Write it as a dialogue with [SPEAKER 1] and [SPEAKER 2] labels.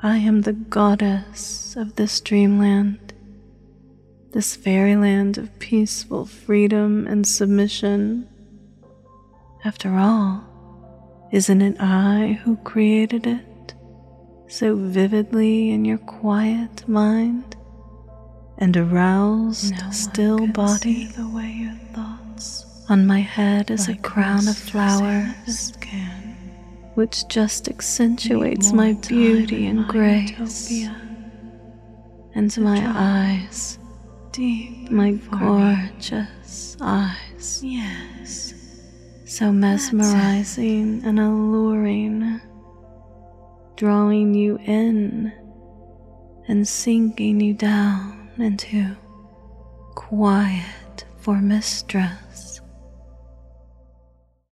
[SPEAKER 1] I am the goddess of this dreamland, this fairyland of peaceful freedom and submission. After all, isn't it I who created it so vividly in your quiet mind and aroused, still body?
[SPEAKER 2] The way your thoughts
[SPEAKER 1] on my head is a crown of flowers, which just accentuates my beauty and grace. And my eyes,
[SPEAKER 2] deep,
[SPEAKER 1] my gorgeous eyes,
[SPEAKER 2] yes,
[SPEAKER 1] so mesmerizing and alluring, drawing you in and sinking you down into quiet for mistress.